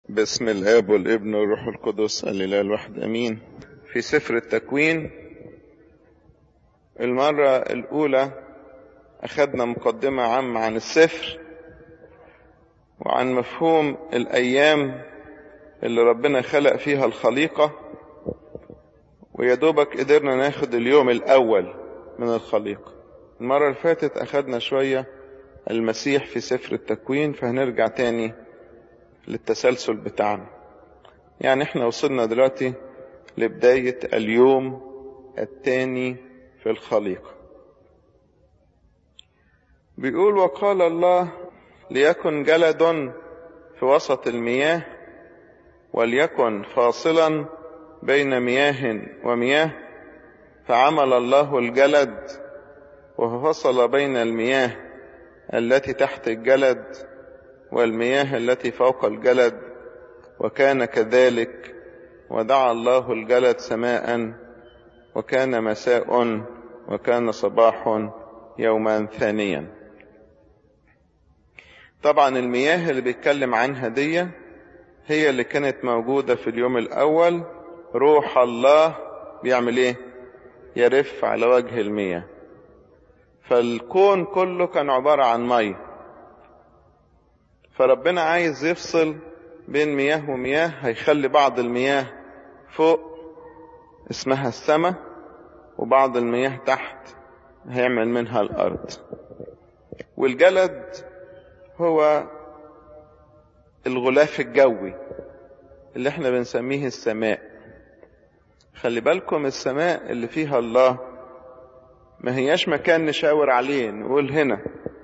باسم الآب والابن والروح القدس الإله الواحد أمين. في سفر التكوين المرة الأولى أخذنا مقدمة عامة عن السفر وعن مفهوم الأيام اللي ربنا خلق فيها الخليقة، ويدوبك قدرنا ناخد اليوم الأول من الخليقة. المرة اللي فاتت أخذنا شوية المسيح في سفر التكوين، فهنرجع تاني للتسلسل بتاعنا. يعني احنا وصلنا دلوقتي لبداية اليوم الثاني في الخليقة. بيقول: وقال الله ليكن جلد في وسط المياه وليكن فاصلا بين مياه ومياه، فعمل الله الجلد وفصل بين المياه التي تحت الجلد والمياه التي فوق الجلد، وكان كذلك. ودعا الله الجلد سماء، وكان مساء وكان صباح يوما ثانيا. طبعا المياه اللي بيتكلم عنها دي هي اللي كانت موجودة في اليوم الأول. روح الله بيعمل ايه؟ يرف على وجه المياه. فالكون كله كان عبارة عن مياه، فربنا عايز يفصل بين مياه ومياه. هيخلي بعض المياه فوق اسمها السماء، وبعض المياه تحت هيعمل منها الأرض. والجلد هو الغلاف الجوي اللي احنا بنسميه السماء. خلي بالكم، السماء اللي فيها الله ما هياش مكان نشاور عليه نقول هنا،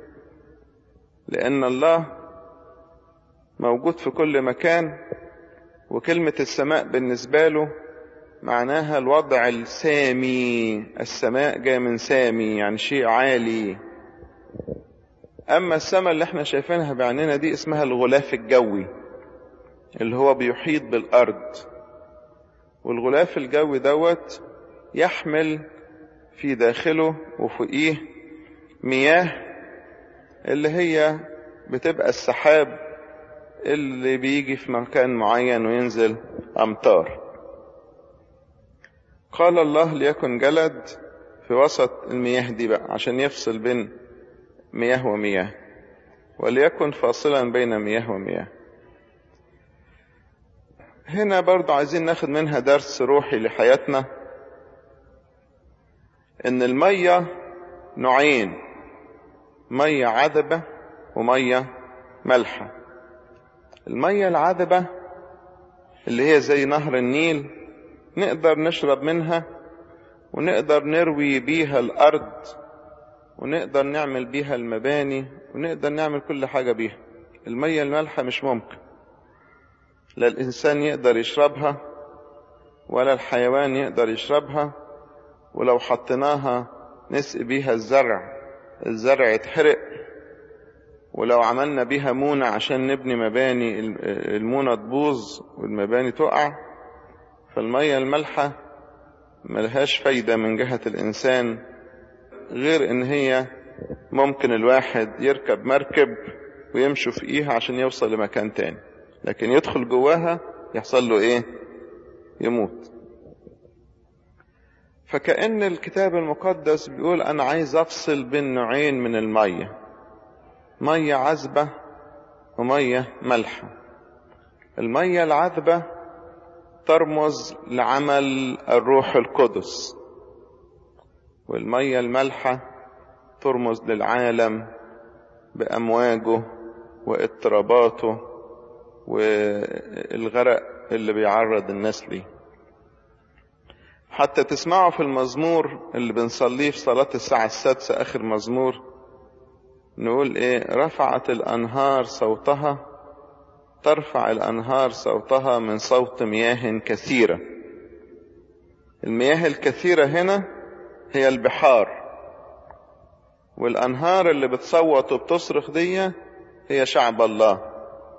لأن الله موجود في كل مكان. وكلمة السماء بالنسبة له معناها الوضع السامي. السماء جاي من سامي، يعني شيء عالي. أما السماء اللي احنا شايفينها بعيننا دي اسمها الغلاف الجوي اللي هو بيحيط بالأرض. والغلاف الجوي دوت يحمل في داخله وفوقيه مياه اللي هي بتبقى السحاب اللي بيجي في مكان معين وينزل أمطار. قال الله ليكن جلد في وسط المياه دي بقى عشان يفصل بين مياه ومياه، وليكن فاصلا بين مياه ومياه. هنا برضو عايزين ناخد منها درس روحي لحياتنا، ان المية نوعين: مية عذبة ومية مالحة. المية العذبة اللي هي زي نهر النيل نقدر نشرب منها، ونقدر نروي بيها الأرض، ونقدر نعمل بيها المباني، ونقدر نعمل كل حاجة بيها. المية المالحة مش ممكن، لا الإنسان يقدر يشربها ولا الحيوان يقدر يشربها. ولو حطيناها نسقي بيها الزرع يتحرق. ولو عملنا بيها مونة عشان نبني مباني، المونة تبوظ والمباني تقع. فالمية المالحة ملهاش فايدة من جهة الإنسان، غير إن هي ممكن الواحد يركب مركب ويمشي فيها عشان يوصل لمكان تاني، لكن يدخل جواها يحصل له إيه؟ يموت. فكأن الكتاب المقدس بيقول أنا عايز أفصل بين نوعين من المية: مية عذبة ومية مالحة. المية العذبة ترمز لعمل الروح القدس، والمية المالحة ترمز للعالم بأمواجه واضطراباته والغرق اللي بيعرض الناس ليه. حتى تسمعوا في المزمور اللي بنصليه في صلاة الساعة 6 آخر مزمور، نقول ايه؟ رفعت الأنهار صوتها، ترفع الأنهار صوتها من صوت مياه كثيرة. المياه الكثيرة هنا هي البحار، والأنهار اللي بتصوت وبتصرخ دي هي شعب الله.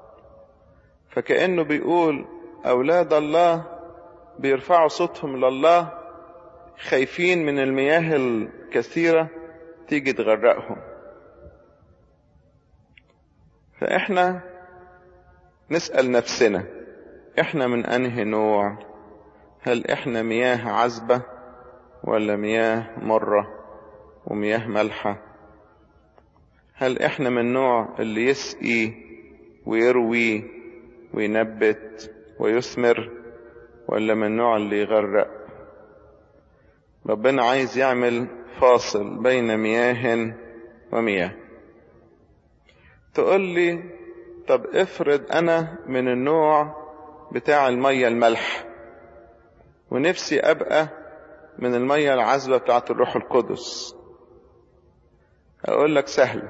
فكأنه بيقول أولاد الله بيرفعوا صوتهم لله، خايفين من المياه الكثيرة تيجي تغرقهم. فإحنا نسأل نفسنا احنا من انهي نوع؟ هل احنا مياه عذبة ولا مياه مرة ومياه مالحة؟ هل احنا من نوع اللي يسقي ويروي وينبت ويثمر، ولا من النوع اللي يغرق؟ ربنا عايز يعمل فاصل بين مياه ومياه. تقول لي طب افرض انا من النوع بتاع المية الملح ونفسي ابقى من المية العذبة بتاعت الروح القدس. اقول لك سهل.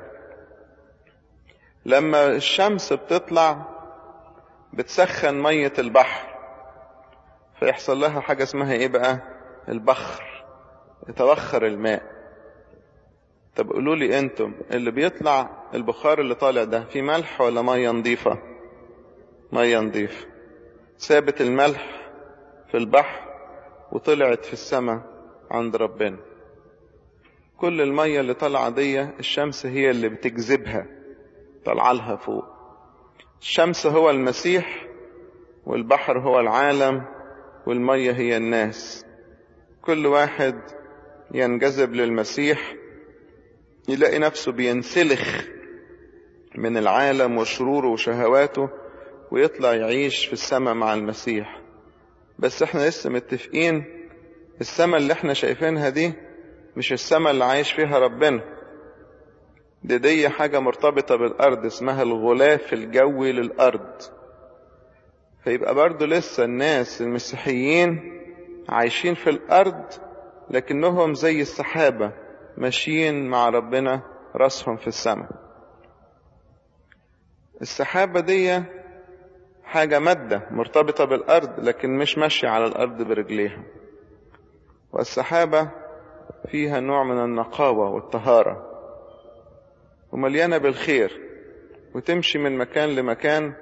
لما الشمس بتطلع بتسخن مية البحر، فيحصل لها حاجة اسمها ايه بقى؟ البخر، يتبخر الماء. طب قولوا لي انتم، اللي بيطلع البخار اللي طالع ده في ملح ولا مية نظيفة؟ مية نظيفة. سابت الملح في البحر وطلعت في السماء عند ربنا. كل المية اللي طالعة دي الشمس هي اللي بتجذبها، طلع لها فوق. الشمس هو المسيح، والبحر هو العالم، والمية هي الناس. كل واحد ينجذب للمسيح يلاقي نفسه بينسلخ من العالم وشروره وشهواته ويطلع يعيش في السماء مع المسيح. بس احنا لسه متفقين السماء اللي احنا شايفينها دي مش السماء اللي عايش فيها ربنا. دي حاجة مرتبطة بالأرض اسمها الغلاف الجوي للأرض. فيبقى برضو لسه الناس المسيحيين عايشين في الأرض، لكنهم زي السحابة ماشيين مع ربنا راسهم في السماء. السحابة دي حاجة مادة مرتبطة بالأرض لكن مش ماشية على الأرض برجليها. والسحابة فيها نوع من النقاوة والطهارة ومليانة بالخير، وتمشي من مكان لمكان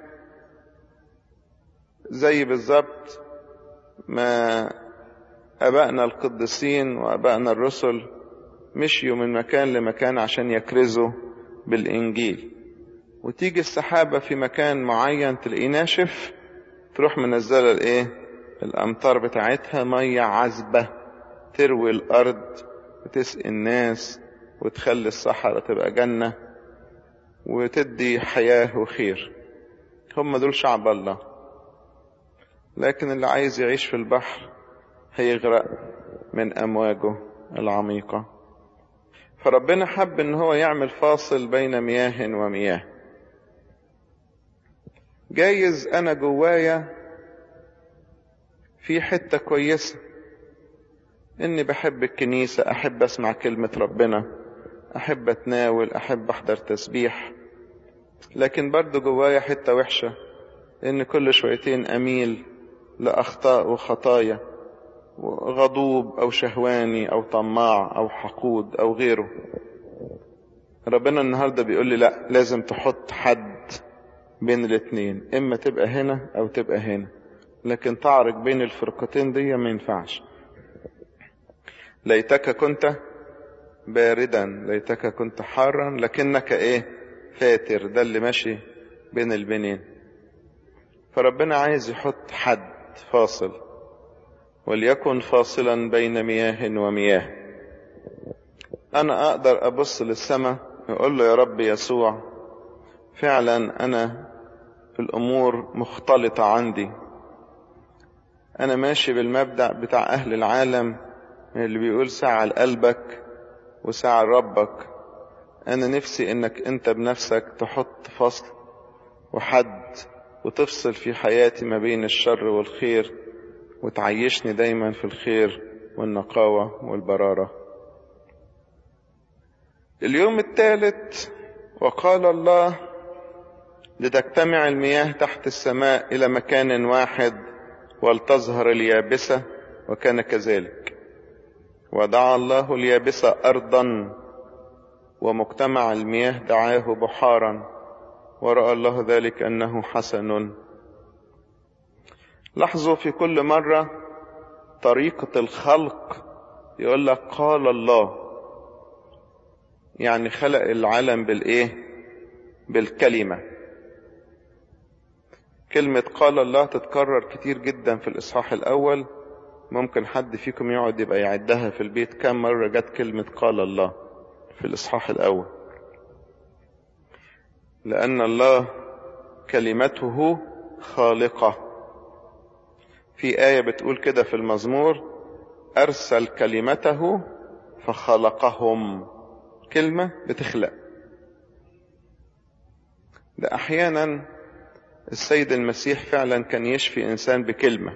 زي بالظبط ما أبائنا القديسين وأبائنا الرسل مشيوا من مكان لمكان عشان يكرزوا بالإنجيل. وتيجي السحابة في مكان معين تلاقيه ناشف، تروح منزلة الأمطار بتاعتها مية عذبة تروي الأرض وتسقي الناس وتخلي الصحراء تبقى جنة وتدي حياة وخير. هم دول شعب الله. لكن اللي عايز يعيش في البحر هيغرق من أمواجه العميقة. فربنا حب ان هو يعمل فاصل بين مياه ومياه. جايز انا جوايا في حتة كويسة، اني بحب الكنيسة، احب اسمع كلمة ربنا، احب اتناول، احب احضر تسبيح. لكن برضو جوايا حتة وحشة، ان كل شويتين اميل لاخطاء وخطايا، غضوب او شهواني او طماع او حقود او غيره. ربنا النهاردة بيقول لي لا، لازم تحط حد بين الاتنين، اما تبقى هنا او تبقى هنا، لكن تعرق بين الفرقتين دي ما ينفعش. ليتك كنت باردا، ليتك كنت حارا، لكنك فاتر. ده اللي ماشي بين البنين. فربنا عايز يحط حد فاصل، وليكن فاصلا بين مياه ومياه. انا اقدر ابص للسماء يقول له يا رب يسوع، فعلا انا في الامور مختلطة عندي، انا ماشي بالمبدأ بتاع اهل العالم اللي بيقول ساعة لقلبك وساعة لربك. انا نفسي انك انت بنفسك تحط فصل وحد وتفصل في حياتي ما بين الشر والخير، وتعيشني دايما في الخير والنقاوة والبرارة. اليوم الثالث وقال الله لتجتمع المياه تحت السماء إلى مكان واحد ولتظهر اليابسة، وكان كذلك. ودعا الله اليابسة أرضا ومجتمع المياه دعاه بحارا، ورأى الله ذلك أنه حسن. لاحظوا في كل مرة طريقة الخلق يقول لك قال الله، يعني خلق العالم بالكلمة. كلمة قال الله تتكرر كتير جدا في الإصحاح الأول. ممكن حد فيكم يقعد يبقى يعدها في البيت كم مرة جت كلمة قال الله في الإصحاح الأول. لأن الله كلمته خالقة. في آية بتقول كده في المزمور: أرسل كلمته فخلقهم. كلمة بتخلق. ده أحيانا السيد المسيح فعلا كان يشفي إنسان بكلمة،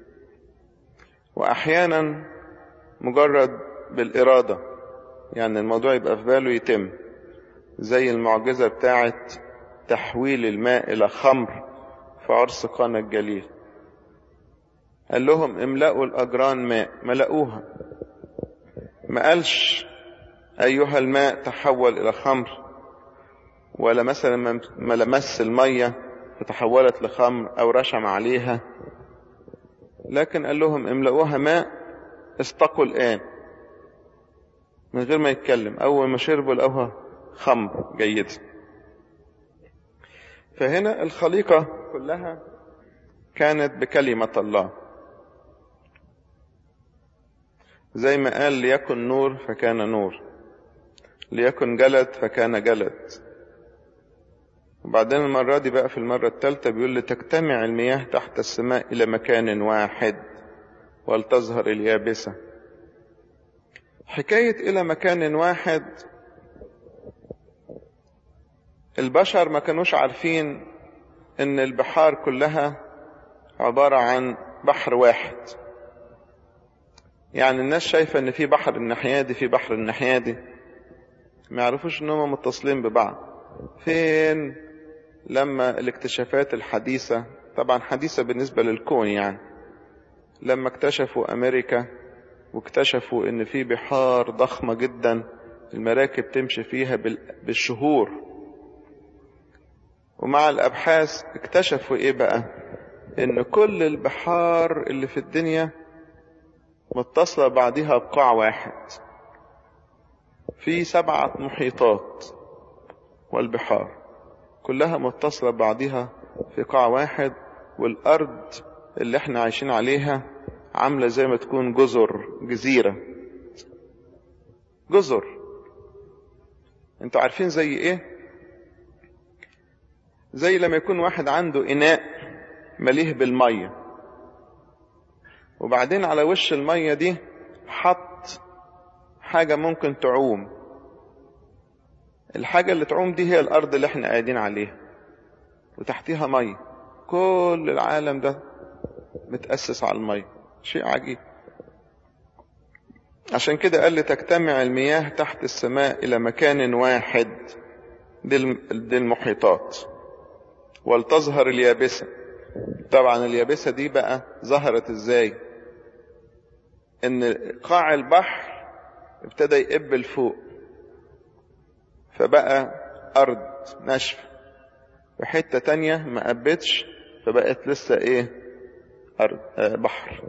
وأحيانا مجرد بالإرادة، يعني الموضوع يبقى في باله يتم، زي المعجزة بتاعت تحويل الماء إلى خمر في عرس قانا الجليل. قال لهم املأوا الأجران ماء، ملأوها. ما قالش أيها الماء تحول إلى خمر، ولا مثلا ما لمس المية فتحولت لخمر أو رشم عليها، لكن قال لهم املأوها ماء، استقوا الآن، من غير ما يتكلم. أول ما شربوا لقوها خمر جيد. فهنا الخليقة كلها كانت بكلمة الله، زي ما قال ليكن نور فكان نور، ليكن جلد فكان جلد. وبعدين المرة دي بقى في المرة الثالثة بيقول لتجتمع المياه تحت السماء إلى مكان واحد ولتظهر اليابسة. حكاية إلى مكان واحد، البشر ما كانوش عارفين إن البحار كلها عبارة عن بحر واحد. يعني الناس شايفة إن في بحر الناحية دي في بحر الناحية دي، ما يعرفوش إنهم متصلين ببعض. فين لما الاكتشافات الحديثة، طبعا حديثة بالنسبة للكون، يعني لما اكتشفوا أمريكا واكتشفوا إن في بحار ضخمة جدا المراكب تمشي فيها بالشهور، ومع الأبحاث اكتشفوا إيه بقى؟ إن كل البحار اللي في الدنيا متصلة بعضها بقاع واحد. في 7 محيطات، والبحار كلها متصلة بعضها في قاع واحد. والأرض اللي احنا عايشين عليها عاملة زي ما تكون جزيرة. جزر. انتوا عارفين زي ايه؟ زي لما يكون واحد عنده إناء مليه بالمية، وبعدين على وش المية دي حط حاجة ممكن تعوم. الحاجة اللي تعوم دي هي الأرض اللي احنا قاعدين عليها، وتحتيها مية. كل العالم ده متأسس على المية. شيء عجيب. عشان كده قال لي تجتمع المياه تحت السماء إلى مكان واحد، دي المحيطات، ولتظهر اليابسة. طبعا اليابسة دي بقى ظهرت ازاي؟ ان قاع البحر ابتدى يقبل فوق، فبقى أرض ناشفة، وحتة تانية ما قبتش فبقت لسه ايه؟ أرض بحر.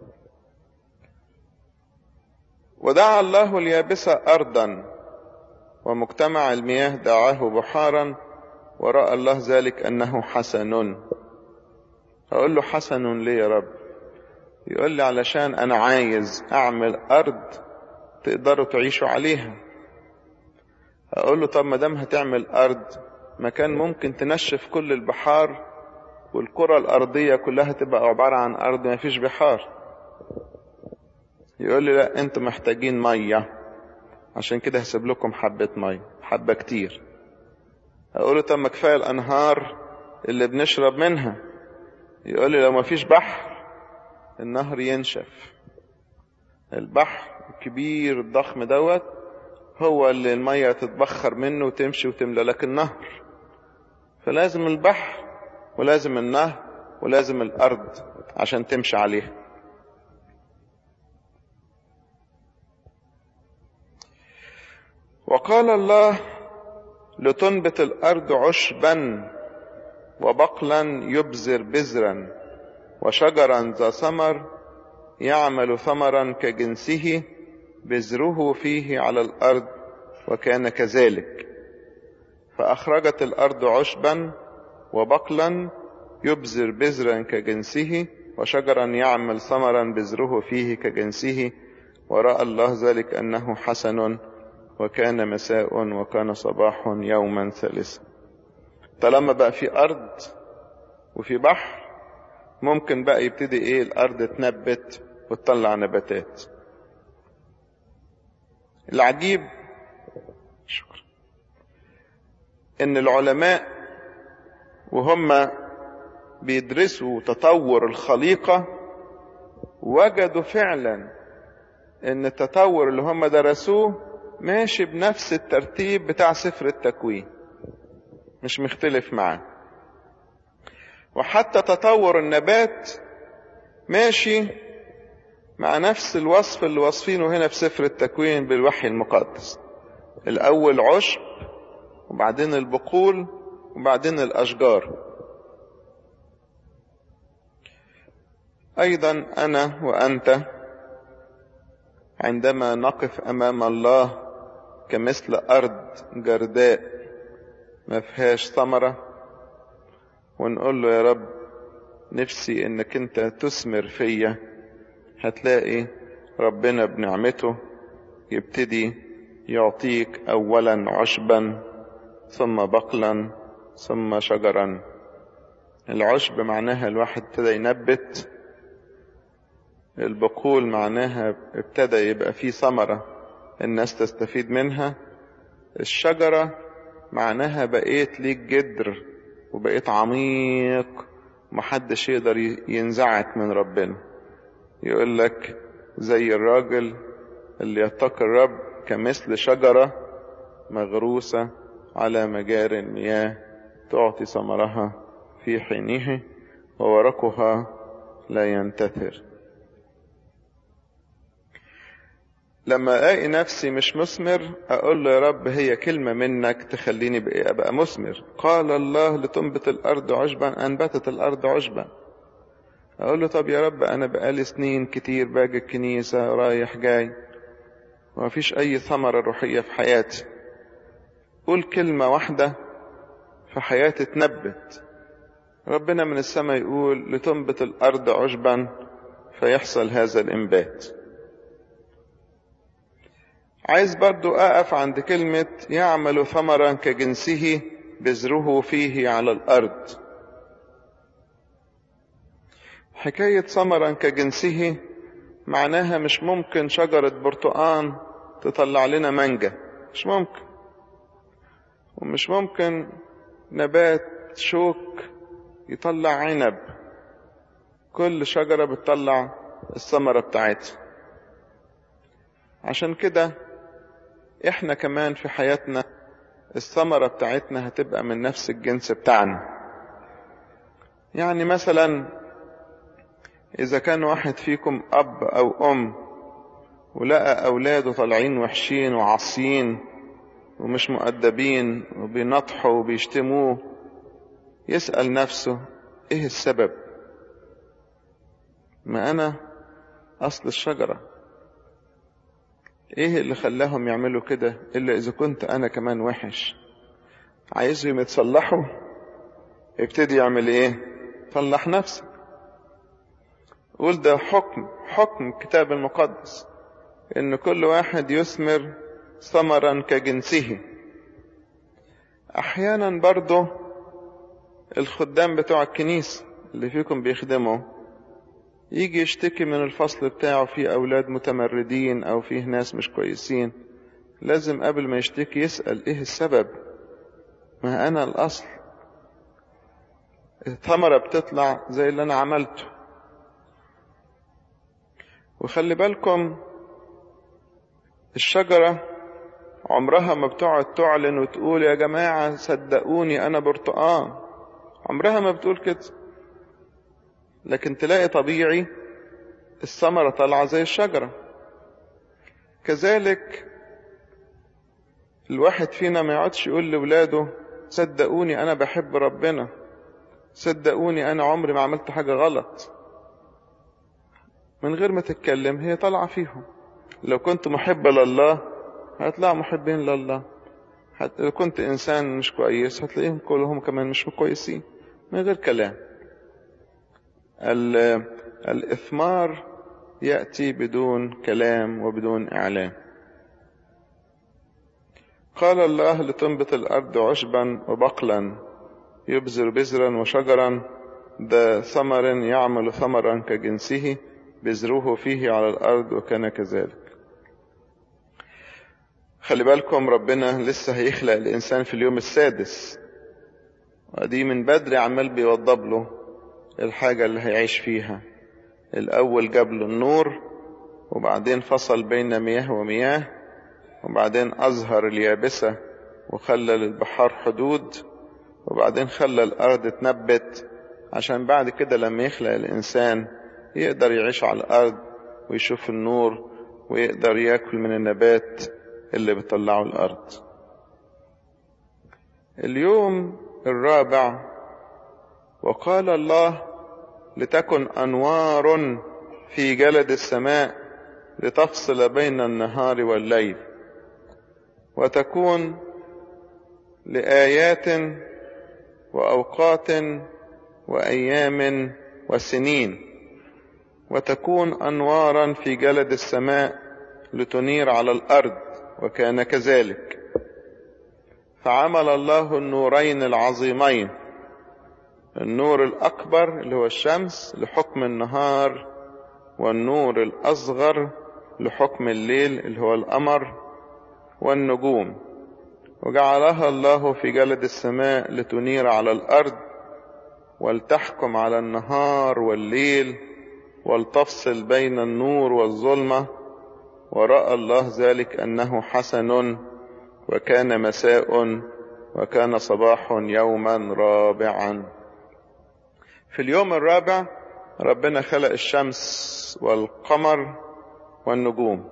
ودعا الله اليابسة أرضا، ومجتمع المياه دعاه بحارا، ورأى الله ذلك أنه حسن. أقول له حسن ليه يا رب؟ يقول لي علشان أنا عايز أعمل أرض تقدروا تعيشوا عليها. أقول له طب ما دام هتعمل أرض، مكان ممكن تنشف كل البحار والكرة الأرضية كلها تبقى عبارة عن أرض ما فيش بحار. يقول لي لا، أنتم محتاجين مية، عشان كده هسيب لكم حبة مية، حبة كتير. أقول له طب ما كفاية الأنهار اللي بنشرب منها. يقول لي لو ما فيش بحر النهر ينشف. البحر الكبير الضخم دوت هو اللي المية تتبخر منه وتمشي وتملى لك النهر. فلازم البحر ولازم النهر ولازم الأرض عشان تمشي عليها. وقال الله لتنبت الأرض عشبا وبقلا يبذر بذرا وشجرا ذا ثمر يعمل ثمرا كجنسه بذره فيه على الأرض، وكان كذلك. فأخرجت الأرض عشبا وبقلا يبذر بذرا كجنسه، وشجرا يعمل ثمرا بذره فيه كجنسه. ورأى الله ذلك أنه حسن، وكان مساء وكان صباح يوما ثالثا. طالما بقى في أرض وفي بحر، ممكن بقى يبتدي الأرض تنبت وتطلع نباتات. العجيب شكرا إن العلماء وهم بيدرسوا تطور الخليقة وجدوا فعلا إن التطور اللي هم درسوه ماشي بنفس الترتيب بتاع سفر التكوين، مش مختلف معاه. وحتى تطور النبات ماشي مع نفس الوصف اللي وصفينه هنا في سفر التكوين بالوحي المقدس. الأول عشب، وبعدين البقول، وبعدين الأشجار. أيضا أنا وأنت عندما نقف أمام الله كمثل أرض جرداء ما فيهاش ثمرة، ونقول له يا رب نفسي إنك أنت تثمر فيا، هتلاقي ربنا بنعمته يبتدي يعطيك أولا عشبا، ثم بقلا، ثم شجرا. العشب معناها الواحد ابتدى ينبت، البقول معناها ابتدى يبقى فيه ثمرة الناس تستفيد منها، الشجرة معناها بقيت ليك جدر وبقيت عميق محدش يقدر ينزعك من ربنا. يقول لك زي الراجل اللي يتقي الرب كمثل شجرة مغروسة على مجاري المياه، تعطي ثمرها في حينه وورقها لا ينتثر. لما الاقي نفسي مش مثمر، اقول له يا رب هي كلمة منك تخليني ابقى مثمر. قال الله لتنبت الارض عشبا، انبتت الارض عشبا. اقول له طب يا رب انا بقالي سنين كتير باجي الكنيسة رايح جاي ومفيش اي ثمرة روحية في حياتي. قول كلمة واحدة في حياتي تنبت. ربنا من السماء يقول لتنبت الارض عشبا، فيحصل هذا الانبات. عايز برضو أقف عند كلمة يعمل ثمرا كجنسه بذره فيه على الأرض. حكاية ثمرا كجنسه معناها مش ممكن شجرة برتقان تطلع لنا مانجا، مش ممكن. ومش ممكن نبات شوك يطلع عنب. كل شجرة بتطلع الثمرة بتاعتها. عشان كده احنا كمان في حياتنا الثمرة بتاعتنا هتبقى من نفس الجنس بتاعنا. يعني مثلا اذا كان واحد فيكم اب او ام ولقى اولاده طالعين وحشين وعصيين ومش مؤدبين وبينطحوا وبيشتموه، يسأل نفسه ايه السبب؟ ما انا اصل الشجرة. ايه اللي خلاهم يعملوا كده الا اذا كنت انا كمان وحش؟ عايزهم يتصلحوا، ابتدي يعمل ايه؟ صلح نفسك. قول ده حكم الكتاب المقدس ان كل واحد يثمر ثمرا كجنسه. احيانا برضو الخدام بتوع الكنيسة اللي فيكم بيخدموا يجي يشتكي من الفصل بتاعه فيه أولاد متمردين أو فيه ناس مش كويسين. لازم قبل ما يشتكي يسأل إيه السبب؟ ما أنا الأصل. الثمرة بتطلع زي اللي أنا عملته. وخلي بالكم الشجرة عمرها ما بتقعد تعلن وتقول يا جماعة صدقوني أنا برتقان. عمرها ما بتقول كده. لكن تلاقي طبيعي الثمرة طالعة زي الشجرة. كذلك الواحد فينا ما يقعدش يقول لولاده صدقوني أنا بحب ربنا، صدقوني أنا عمري ما عملت حاجة غلط. من غير ما تتكلم هي طالعة فيهم. لو كنت محب لله هتلاقوا محبين لله. لو كنت إنسان مش كويس هتلاقيهم كلهم كمان مش كويسين. من غير كلام الإثمار يأتي بدون كلام وبدون إعلان. قال الله لتنبت الأرض عشبا وبقلا يبذر بذرا وشجرا ذا ثمر يعمل ثمرا كجنسه بذره فيه على الأرض وكان كذلك. خلي بالكم ربنا لسه هيخلق الإنسان في اليوم السادس، ودي من بدري عمال بيوضب له الحاجة اللي هيعيش فيها. الأول جاب له النور، وبعدين فصل بين مياه ومياه، وبعدين أظهر اليابسة وخلى للبحار حدود، وبعدين خلى الأرض تنبت عشان بعد كده لما يخلق الإنسان يقدر يعيش على الأرض ويشوف النور ويقدر يأكل من النبات اللي بيطلعه الأرض. اليوم الرابع: وقال الله لتكن أنوار في جلد السماء لتفصل بين النهار والليل، وتكون لآيات وأوقات وأيام وسنين، وتكون أنوارا في جلد السماء لتنير على الأرض، وكان كذلك. فعمل الله النورين العظيمين، النور الأكبر اللي هو الشمس لحكم النهار، والنور الأصغر لحكم الليل اللي هو القمر والنجوم، وجعلها الله في جلد السماء لتنير على الأرض ولتحكم على النهار والليل ولتفصل بين النور والظلمة. ورأى الله ذلك أنه حسن، وكان مساء وكان صباح يوما رابعا. في اليوم الرابع ربنا خلق الشمس والقمر والنجوم،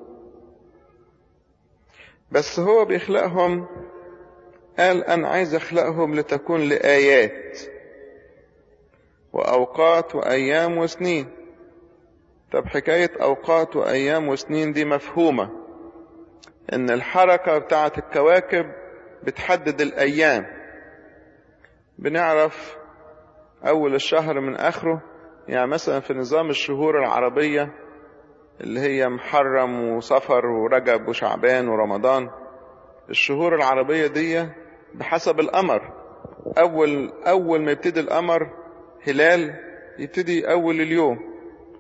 بس هو بيخلقهم قال أنا عايز أخلقهم لتكون لآيات وأوقات وأيام وسنين. طب حكاية أوقات وأيام وسنين دي مفهومة، إن الحركة بتاعة الكواكب بتحدد الأيام. بنعرف أول الشهر من آخره، يعني مثلا في نظام الشهور العربية اللي هي محرم وصفر ورجب وشعبان ورمضان، الشهور العربية دي بحسب القمر. أول ما يبتدي القمر هلال يبتدي أول اليوم،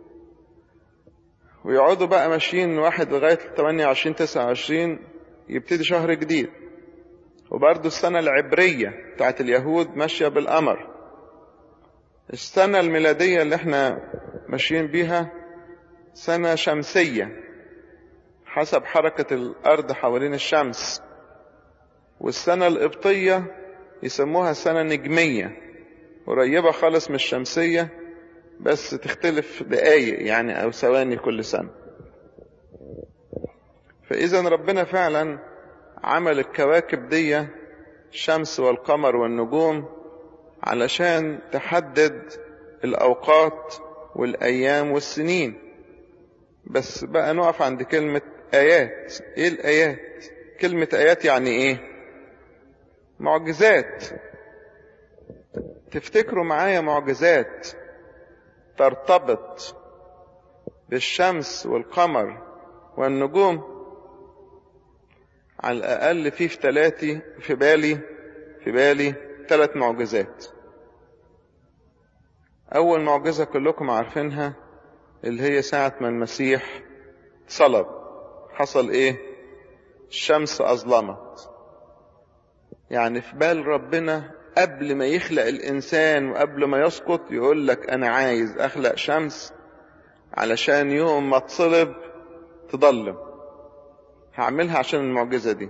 ويقعدوا بقى ماشيين واحد لغاية 28-29 يبتدي شهر جديد. وبرضو السنة العبرية بتاعت اليهود ماشية بالقمر. السنة الميلادية اللي احنا ماشيين بيها سنة شمسية حسب حركة الأرض حوالين الشمس. والسنة القبطية يسموها سنة نجمية، قريبة خالص من الشمسية، بس تختلف دقايق يعني أو ثواني كل سنة. فإذا ربنا فعلا عمل الكواكب دي، الشمس والقمر والنجوم، علشان تحدد الأوقات والأيام والسنين. بس بقى نقف عند كلمة آيات. إيه الآيات؟ كلمة آيات يعني إيه؟ معجزات. تفتكروا معايا معجزات ترتبط بالشمس والقمر والنجوم؟ على الأقل في بالي 3 معجزات. أول معجزة كلكم عارفينها، اللي هي ساعة ما المسيح صلب، حصل إيه؟ الشمس أظلمت. يعني في بال ربنا قبل ما يخلق الإنسان وقبل ما يسقط يقول لك أنا عايز أخلق شمس علشان يوم ما تصلب تضلم. هعملها عشان المعجزة دي.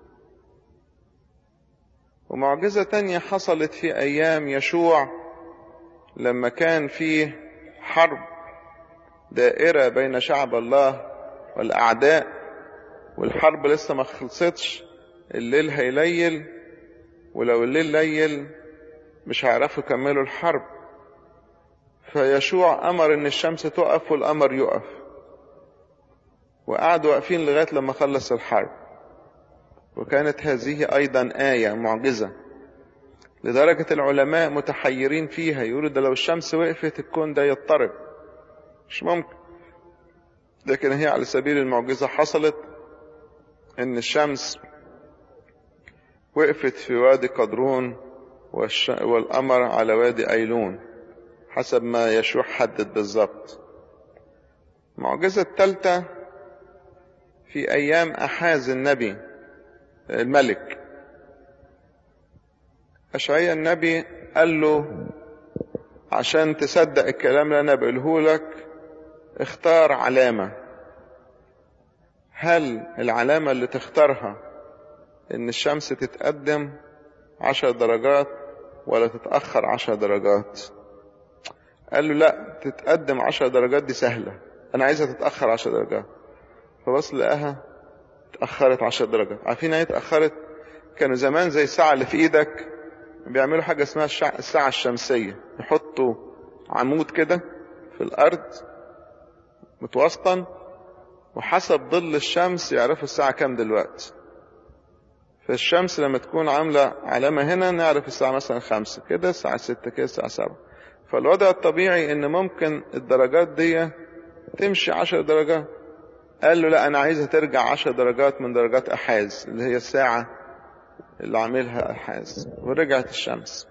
ومعجزة تانية حصلت في أيام يشوع لما كان فيه حرب دائرة بين شعب الله والأعداء، والحرب لسه ما خلصتش. الليل هيليل، ولو الليل ليل مش هيعرفوا يكملوا الحرب. فيشوع أمر إن الشمس تقف والقمر يقف، وقعدوا واقفين لغاية لما خلص الحرب. وكانت هذه أيضا آية معجزة، لدرجة العلماء متحيرين فيها، يقولوا ده لو الشمس وقفت الكون ده يضطرب، مش ممكن. لكن هي على سبيل المعجزة حصلت، ان الشمس وقفت في وادي قدرون والقمر على وادي أيلون حسب ما يشوع حدد بالظبط. المعجزة الثالثة في أيام أحاز النبي الملك، أشعياء النبي قال له عشان تصدق الكلام اللي أنا بقوله لك اختار علامة. هل العلامة اللي تختارها إن الشمس تتقدم 10 درجات ولا تتأخر 10 درجات؟ قال له لا، تتقدم 10 درجات دي سهلة، أنا عايزها تتأخر 10 درجات. فبص لقاها اتأخرت 10 درجات. عارفين ايه اتأخرت؟ كانوا زمان زي الساعة اللي في ايدك بيعملوا حاجة اسمها الساعة الشمسية، يحطوا عمود كده في الأرض متوسطا، وحسب ظل الشمس يعرفوا الساعة كام دلوقتي. فالشمس لما تكون عاملة علامة هنا نعرف الساعة مثلا 5 كده، الساعة 6 كده، الساعة 7. فالوضع الطبيعي ان ممكن الدرجات دي تمشي 10 درجات. قال له لا، انا عايزها ترجع 10 درجات من درجات أحاز اللي هي الساعة اللي عاملها أحاز، ورجعت الشمس.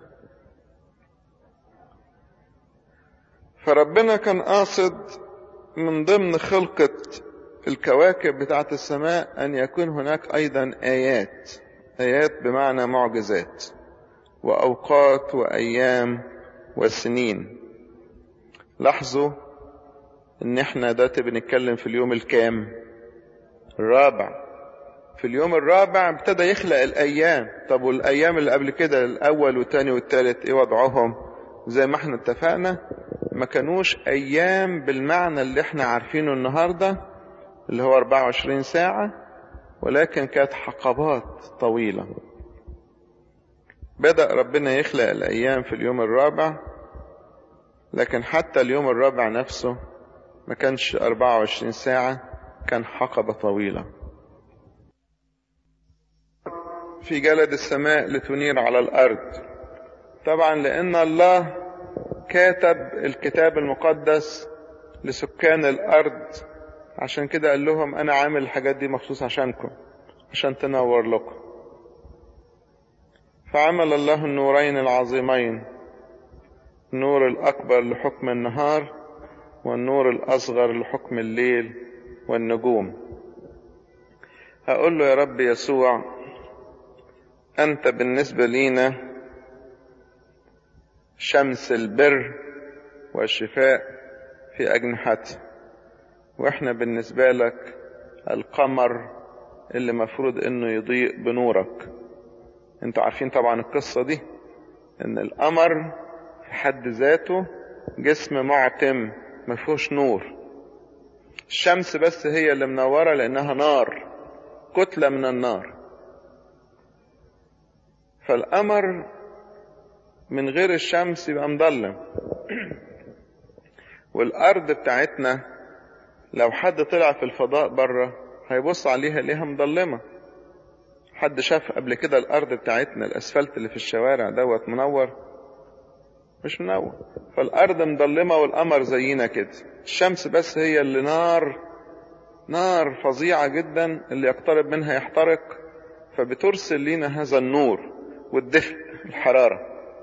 فربنا كان قاصد من ضمن خلقة الكواكب بتاعة السماء أن يكون هناك أيضا آيات بمعنى معجزات، وأوقات وأيام وسنين. لاحظوا ان احنا دلوقتي بنتكلم في اليوم الكام؟ الرابع. في اليوم الرابع ابتدى يخلق الأيام. طب والأيام اللي قبل كده الأول والثاني والثالث ايه وضعهم؟ زي ما احنا اتفقنا ما كانوش أيام بالمعنى اللي احنا عارفينه النهاردة اللي هو 24 ساعة، ولكن كانت حقبات طويلة. بدأ ربنا يخلق الأيام في اليوم الرابع، لكن حتى اليوم الرابع نفسه ما كانش 24 ساعة، كان حقبة طويلة. في جلد السماء لتنير على الأرض. طبعا لأن الله كاتب الكتاب المقدس لسكان الأرض، عشان كده قال لهم أنا عامل الحاجات دي مخصوص عشانكم، عشان تنور لكم. فعمل الله النورين العظيمين، النور الأكبر لحكم النهار والنور الأصغر لحكم الليل والنجوم. هقول له يا رب يسوع أنت بالنسبة لينا شمس البر والشفاء في أجنحتي، وإحنا بالنسبة لك القمر اللي مفروض إنه يضيء بنورك. انتوا عارفين طبعا القصة دي، إن القمر في حد ذاته جسم معتم مفيهوش نور. الشمس بس هي اللي منورة لأنها نار، كتلة من النار. فالقمر من غير الشمس يبقى مظلم. والأرض بتاعتنا لو حد طلع في الفضاء بره هيبص عليها ليها مظلمة. حد شاف قبل كده الأرض بتاعتنا الأسفلت اللي في الشوارع دوت منور؟ مش منور. فالأرض مظلمة والقمر زينا كده. الشمس بس هي اللي نار فظيعة جدا، اللي يقترب منها يحترق، فبترسل لنا هذا النور والدفء الحرارة.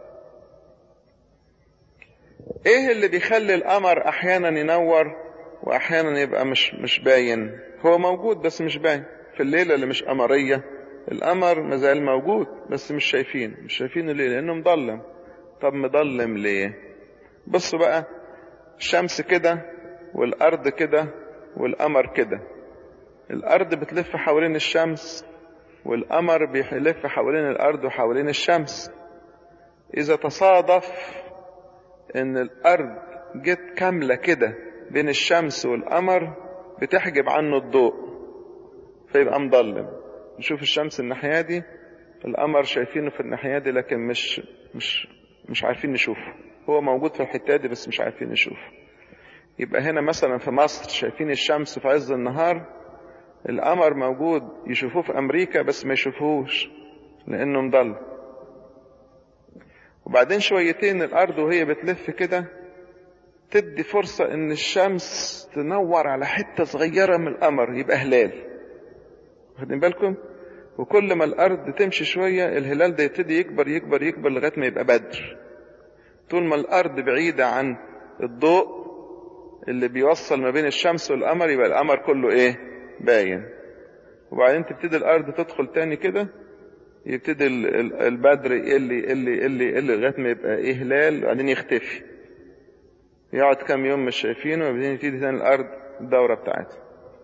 ايه اللي بيخلي القمر احيانا ينور واحيانا يبقى مش باين؟ هو موجود بس مش باين. في الليلة اللي مش قمرية القمر مازال موجود بس مش شايفينه ليه؟ لانه مظلم. طب مظلم ليه؟ بصوا بقى، الشمس كده والارض كده والقمر كده. الارض بتلف حوالين الشمس والقمر بيلف حوالين الارض وحوالين الشمس. اذا تصادف ان الارض جت كاملة كده بين الشمس والقمر بتحجب عنه الضوء فيبقى مظلم. نشوف الشمس الناحية دي، القمر شايفينه في الناحية دي لكن مش عارفين نشوفه. هو موجود في الحتة دي بس مش عارفين نشوفه. يبقى هنا مثلا في مصر شايفين الشمس في عز النهار، القمر موجود يشوفوه في أمريكا بس ما يشوفوهوش لأنه مظلم. وبعدين شويتين الأرض وهي بتلف كده تدي فرصة إن الشمس تنور على حتة صغيرة من القمر يبقى هلال. واخدين بالكم؟ وكل ما الأرض تمشي شوية الهلال ده يبتدي يكبر يكبر يكبر لغاية ما يبقى بدر. طول ما الأرض بعيدة عن الضوء اللي بيوصل ما بين الشمس والقمر يبقى القمر كله إيه؟ باين. وبعدين تبتدي الأرض تدخل تاني كده يبتدي البدر يقل لغاية ما يبقى إيه؟ هلال، وبعدين يختفي. يقعد كام يوم مش شايفينه، وبعدين يبتدي تاني الأرض الدورة بتاعتها.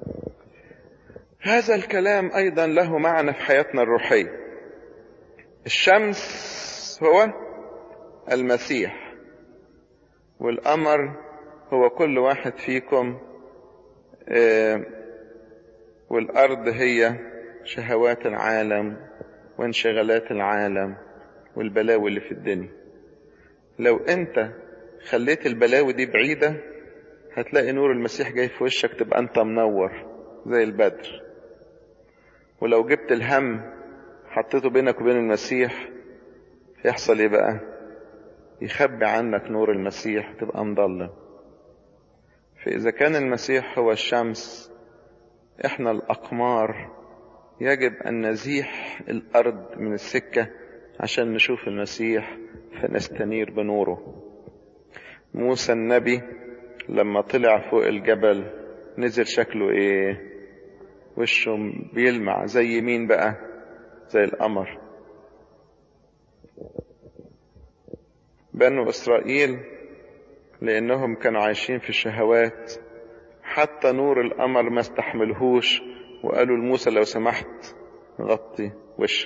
هذا الكلام أيضا له معنى في حياتنا الروحية. الشمس هو المسيح، والقمر هو كل واحد فيكم، والأرض هي شهوات العالم وانشغالات العالم والبلاوي اللي في الدنيا. لو انت خليت البلاوي دي بعيدة هتلاقي نور المسيح جاي في وشك، تبقى انت منور زي البدر. ولو جبت الهم حطيته بينك وبين المسيح يحصل ايه بقى؟ يخبي عنك نور المسيح، تبقى مضلم. فإذا كان المسيح هو الشمس، احنا الأقمار يجب أن نزيح الأرض من السكة عشان نشوف المسيح فنستنير بنوره. موسى النبي لما طلع فوق الجبل نزل شكله ايه؟ وشه بيلمع زي مين بقى؟ زي القمر. بنو إسرائيل لأنهم كانوا عايشين في الشهوات حتى نور القمر ما استحملهوش، وقالوا لموسى لو سمحت غطي وشك.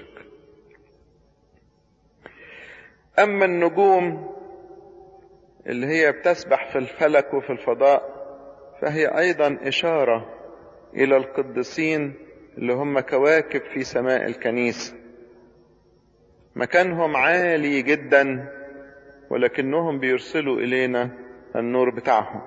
أما النجوم اللي هي بتسبح في الفلك وفي الفضاء فهي أيضا إشارة إلى القديسين اللي هم كواكب في سماء الكنيسة، مكانهم عالي جدا ولكنهم بيرسلوا إلينا النور بتاعهم.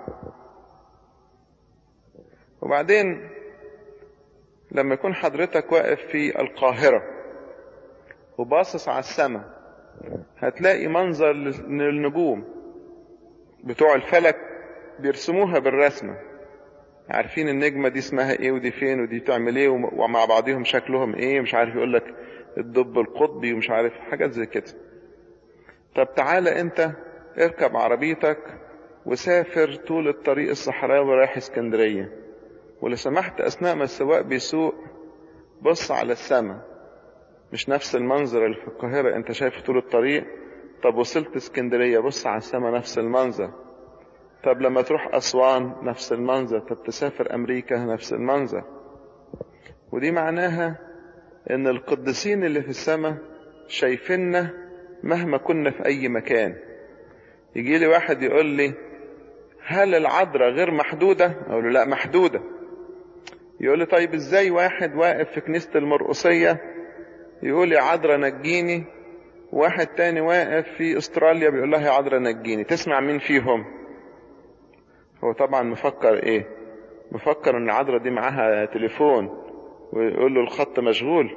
وبعدين لما يكون حضرتك واقف في القاهرة وباصص على السماء هتلاقي منظر للنجوم بتوع الفلك بيرسموها بالرسمة، عارفين النجمة دي اسمها ايه ودي فين ودي تعمل ايه ومع بعضهم شكلهم ايه، مش عارف يقولك الدب القطبي ومش عارف حاجات زي كده. طب تعالى انت اركب عربيتك وسافر طول الطريق الصحراوي رايح اسكندرية، ولو سمحت اثناء ما السواق بيسوق بص على السماء، مش نفس المنظر اللي في القاهرة انت شايفه طول الطريق. طب وصلت اسكندرية بص على السماء نفس المنظر. طب لما تروح أسوان نفس المنظر. طب تسافر أمريكا نفس المنظر. ودي معناها ان القديسين اللي في السماء شايفيننا مهما كنا في اي مكان. يجي لي واحد يقول لي هل العذراء غير محدودة؟ اقول له لا محدودة. يقول لي طيب ازاي واحد واقف في كنيسة المرقسية يقول يا عذراء نجيني، واحد تاني واقف في استراليا بيقول لها يا عذراء نجيني، تسمع مين فيهم؟ هو طبعا مفكر ايه؟ مفكر ان العذراء دي معاها تليفون ويقول له الخط مشغول،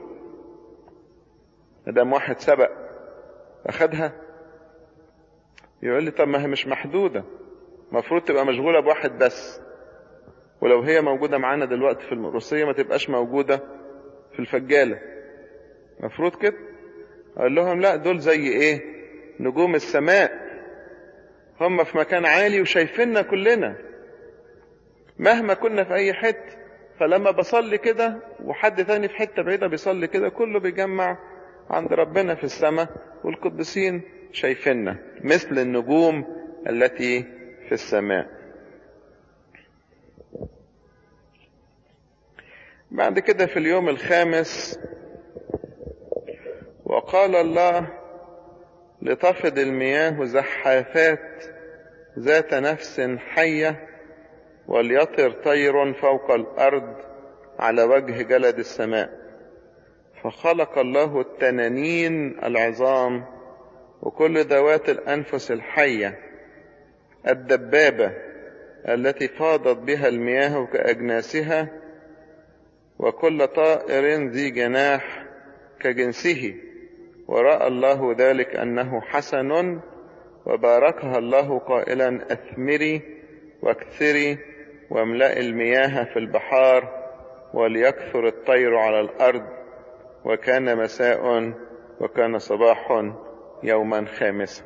مدام واحد سبق اخدها. يقول لي طب ما هي مش محدودة، مفروض تبقى مشغولة بواحد بس، ولو هي موجودة معانا دلوقتي في المرقسية ما تبقاش موجودة في الفجالة، مفروض كده. قال لهم لا، دول زي ايه؟ نجوم السماء، هم في مكان عالي وشايفيننا كلنا مهما كنا في اي حته. فلما بصلي كده وحد تاني في حته بعيده بيصلي كده كله بيجمع عند ربنا في السماء، والقديسين شايفيننا مثل النجوم التي في السماء. بعد كده في اليوم الخامس وقال الله لتفض المياه زحافات ذات نفس حية وليطر طير فوق الأرض على وجه جلد السماء. فخلق الله التنانين العظام وكل ذوات الأنفس الحية الدبابة التي فاضت بها المياه كأجناسها وكل طائر ذي جناح كجنسه ورأى الله ذلك أنه حسن، وباركها الله قائلا أثمري واكثري واملئي المياه في البحار وليكثر الطير على الأرض. وكان مساء وكان صباح يوما خامسا.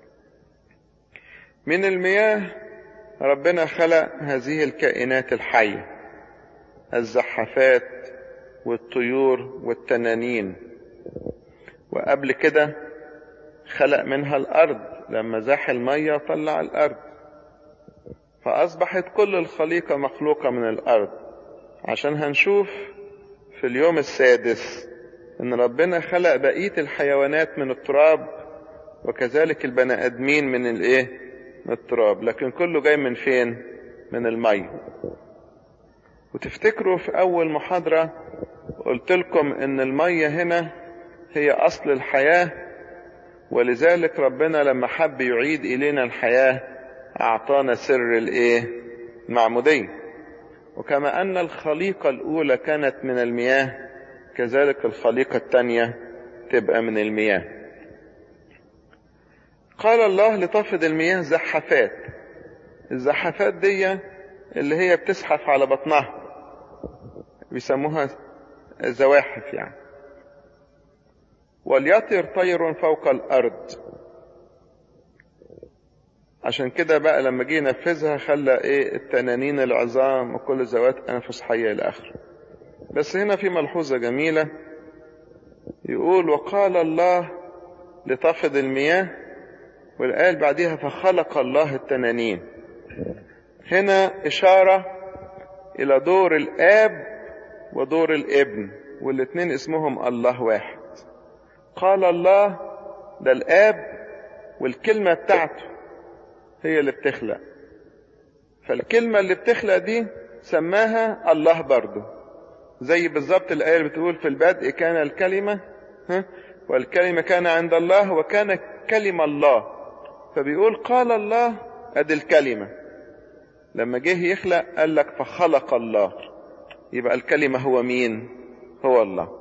من المياه ربنا خلق هذه الكائنات الحية، الزحافات والطيور والتنانين، وقبل كده خلق منها الأرض لما زاح المية طلع الأرض، فأصبحت كل الخليقة مخلوقة من الأرض. عشان هنشوف في اليوم السادس إن ربنا خلق بقية الحيوانات من التراب، وكذلك البني آدمين من من التراب، لكن كله جاي من فين؟ من المية. وتفتكروا في أول محاضرة قلت لكم إن المية هنا هي أصل الحياة، ولذلك ربنا لما حب يعيد إلينا الحياة أعطانا سر المعمودية. وكما أن الخليقة الأولى كانت من المياه، كذلك الخليقة الثانية تبقى من المياه. قال الله لتفض المياه زحافات. الزحافات دي اللي هي بتزحف على بطنها، بيسموها زواحف يعني. وليطر طير فوق الأرض. عشان كده بقى لما جه ينفذها خلى التنانين العظام وكل ذوات أنفس حية إلى آخره. بس هنا في ملحوظة جميلة، يقول وقال الله لتفض المياه، والآية بعدها فخلق الله التنانين. هنا إشارة إلى دور الآب ودور الابن، والاثنين اسمهم الله واحد. قال الله ده الآب، والكلمة بتاعته هي اللي بتخلق، فالكلمة اللي بتخلق دي سماها الله برضه. زي بالظبط الآية اللي بتقول في البدء كان الكلمة، والكلمة كان عند الله وكان كلمة الله. فبيقول قال الله ادي الكلمة، لما جه يخلق قال لك فخلق الله، يبقى الكلمة هو مين؟ هو الله.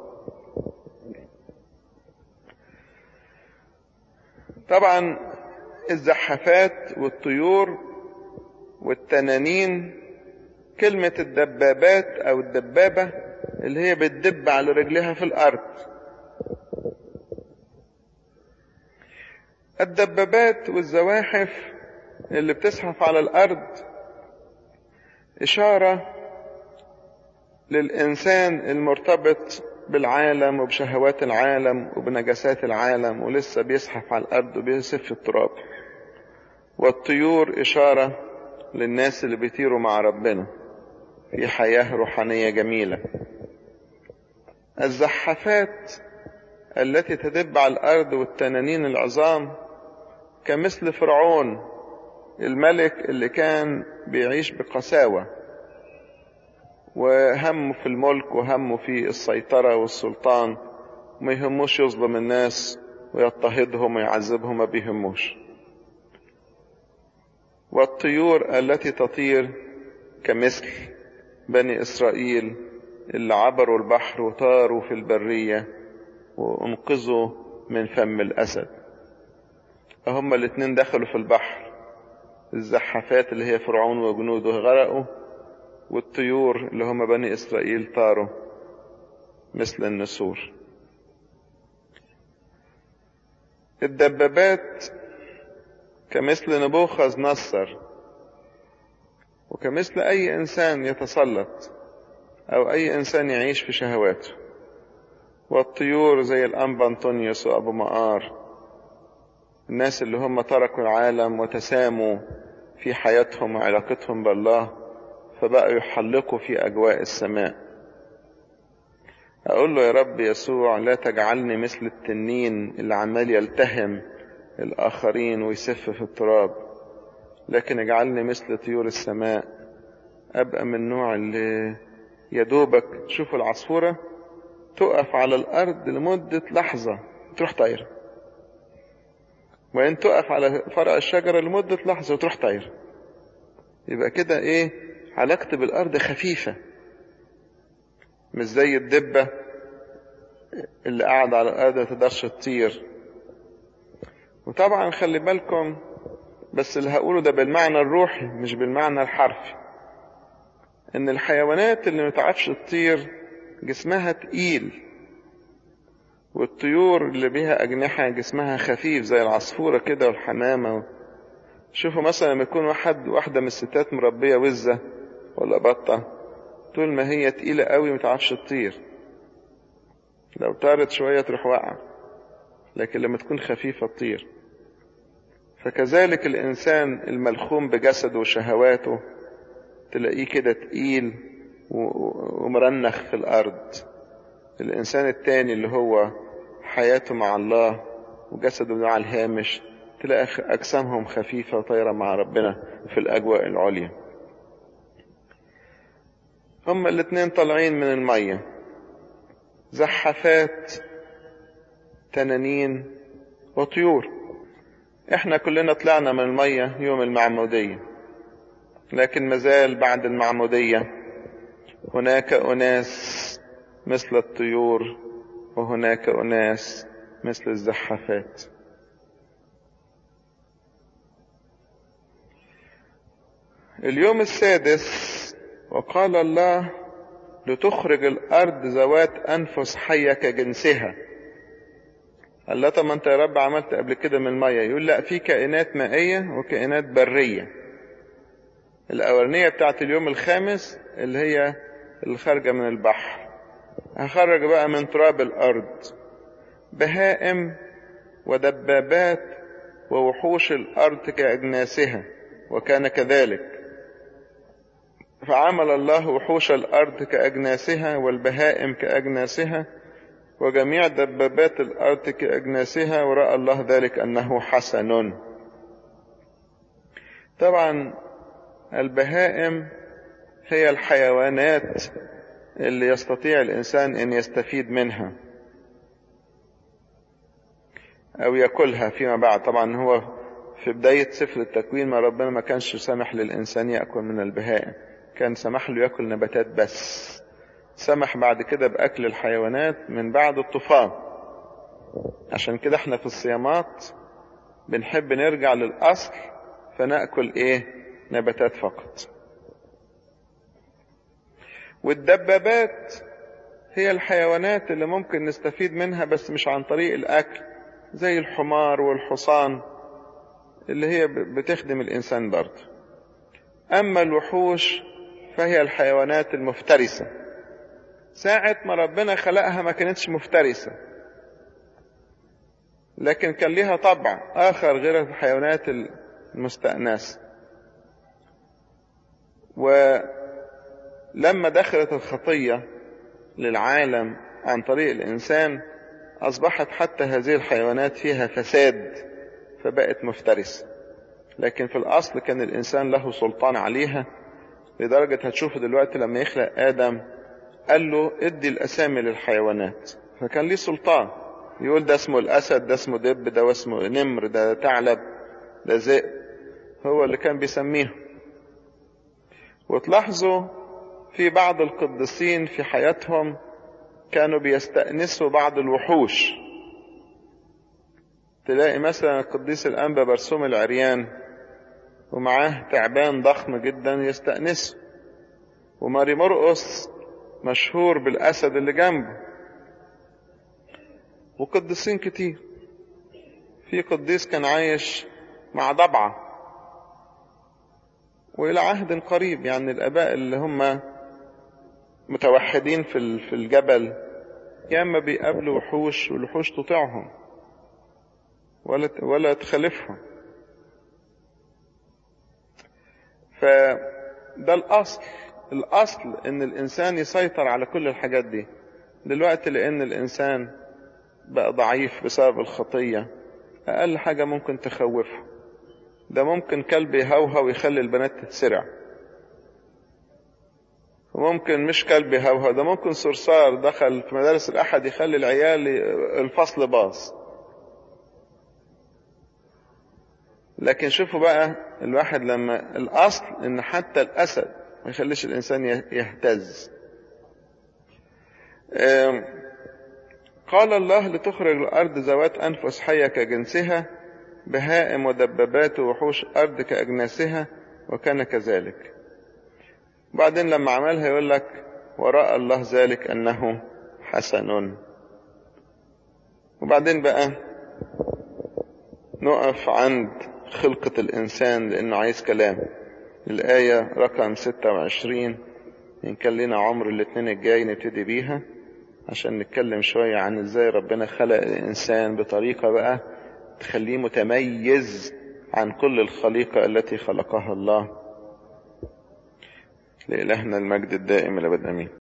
طبعا الزحافات والطيور والتنانين، كلمة الدبابات او الدبابة اللي هي بتدب على رجلها في الارض. الدبابات والزواحف اللي بتزحف على الارض اشارة للانسان المرتبط بالعالم وبشهوات العالم وبنجاسات العالم، ولسه بيزحف على الارض وبيسف في التراب. والطيور اشارة للناس اللي بيطيروا مع ربنا في حياة روحانية جميلة. الزحافات التي تدب على الأرض والتنانين العظام كمثل فرعون الملك اللي كان بيعيش بقساوة، وهمه في الملك وهمه في السيطرة والسلطان، وما يهموش يظلم الناس ويضطهدهم ويعذبهم، ما بيهموش. والطيور التي تطير كمثل بني إسرائيل اللي عبروا البحر وطاروا في البرية وانقذوا من فم الأسد. هم الاثنين دخلوا في البحر، الزحافات اللي هي فرعون وجنوده غرقوا، والطيور اللي هم بني إسرائيل طاروا مثل النسور. الدبابات كمثل نبوخذ نصر، وكمثل أي إنسان يتسلط أو أي إنسان يعيش في شهواته. والطيور زي الأنبا أنطونيوس وأبو مقار، الناس اللي هم تركوا العالم وتساموا في حياتهم وعلاقتهم بالله، فبقوا يحلقوا في أجواء السماء. أقول له يا رب يسوع لا تجعلني مثل التنين اللي عمال يلتهم الآخرين ويسف في التراب، لكن اجعلني مثل طيور السماء، أبقى من النوع اللي يدوبك تشوف العصفورة تقف على الأرض لمدة لحظة تروح طايرة، وإن تقف على فرع الشجرة لمدة لحظة وتروح طايرة. يبقى كده علاقتي بالأرض خفيفة، مش زي الدبة اللي قاعد على الأرض ما تقدرش تطير. وطبعا خلي بالكم، بس اللي هقوله ده بالمعنى الروحي مش بالمعنى الحرفي، ان الحيوانات اللي ما تعرفش تطير جسمها تقيل، والطيور اللي بيها أجنحة جسمها خفيف زي العصفورة كده والحمامة. شوفوا مثلا لما يكون واحدة من الستات مربية وزة ولا بطة، طول ما هي تقيلة قوي ما تعرفش تطير، لو طارت شوية تروح واقعة، لكن لما تكون خفيفة تطير. فكذلك الإنسان الملخوم بجسده وشهواته تلاقيه كده تقيل ومرنخ في الأرض. الإنسان التاني اللي هو حياته مع الله وجسده على الهامش تلاقي أجسامهم خفيفة وطايرة مع ربنا في الأجواء العليا. هما الاتنين طالعين من المية، زحفات، تنانين وطيور. احنا كلنا طلعنا من المية يوم المعمودية، لكن مازال بعد المعمودية هناك أناس مثل الطيور وهناك أناس مثل الزحافات. اليوم السادس، وقال الله لتخرج الأرض ذوات أنفس حية كجنسها. قال له طب ما انت يا رب عملت قبل كده من المية. يقول لا، في كائنات مائية وكائنات برية. الأولانية بتاعت اليوم الخامس اللي هي اللي خارجة من البحر، هخرج بقى من تراب الأرض بهائم ودبابات ووحوش الأرض كأجناسها، وكان كذلك. فعمل الله وحوش الأرض كأجناسها والبهائم كأجناسها وجميع دبابات الأرض كأجناسها، ورأى الله ذلك أنه حسن. طبعا البهائم هي الحيوانات اللي يستطيع الإنسان أن يستفيد منها أو يأكلها فيما بعد. طبعا هو في بداية سفر التكوين ما ربنا ما كانش سمح للإنسان يأكل من البهائم، كان سمح له يأكل نباتات بس. سمح بعد كده بأكل الحيوانات من بعد الطوفان. عشان كده احنا في الصيامات بنحب نرجع للأصل، فنأكل نباتات فقط. والدبابات هي الحيوانات اللي ممكن نستفيد منها بس مش عن طريق الأكل، زي الحمار والحصان اللي هي بتخدم الإنسان برضه. أما الوحوش فهي الحيوانات المفترسة. ساعة ما ربنا خلقها ما كانتش مفترسة، لكن كان لها طبع آخر غير الحيوانات المستأنسة. ولما دخلت الخطية للعالم عن طريق الإنسان أصبحت حتى هذه الحيوانات فيها فساد، فبقت مفترسة. لكن في الأصل كان الإنسان له سلطان عليها، لدرجة هتشوف دلوقتي لما يخلق آدم قال له ادي الأسامي للحيوانات، فكان ليه سلطان يقول ده اسمه الأسد، ده اسمه دب، ده اسمه نمر، ده ثعلب، ده ذئب، هو اللي كان بيسميهم. وتلاحظوا في بعض القديسين في حياتهم كانوا بيستأنسوا بعض الوحوش. تلاقي مثلا القديس الأنبا برسوم العريان ومعاه تعبان ضخم جدا يستأنسه، وماري مرقس مشهور بالأسد اللي جنبه، وقديسين كتير. في قديس كان عايش مع ضبعة، وإلى عهد قريب يعني الآباء اللي هم متوحدين في الجبل ياما بيقابلوا وحوش، والوحوش تطيعهم ولا تخالفهم. فده الأصل إن الإنسان يسيطر على كل الحاجات دي. دلوقتي لأن الإنسان بقى ضعيف بسبب الخطية، أقل حاجة ممكن تخوفه. ده ممكن كلب يهوهو ويخلي البنات تتسرع، وممكن مش كلب يهوهو، ده ممكن صرصار دخل في مدارس الأحد يخلي العيال الفصل باظ. لكن شوفوا بقى الواحد لما الأصل إن حتى الأسد ما يخليش الإنسان يهتز. قال الله لتخرج الأرض ذوات أنفس حية كجنسها، بهائم ودبابات ووحوش أرض كأجناسها، وكان كذلك. بعدين لما عملها يقول لك ورأى الله ذلك أنه حسن. وبعدين بقى نقف عند خلقة الإنسان لأنه عايز كلام. الآية رقم 26 إن كان لنا عمر الاثنين الجاي نبتدي بيها عشان نتكلم شوية عن إزاي ربنا خلق الإنسان بطريقة بقى تخليه متميز عن كل الخليقة التي خلقها الله. لإلهنا المجد الدائم لأبد آمين.